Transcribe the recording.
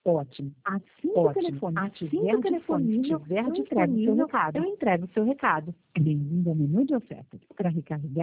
Ótimo. Assim que o telefone estiver disponível, eu entrego o seu recado. Bem-vindo ao menu de ofertas. Para recarregar,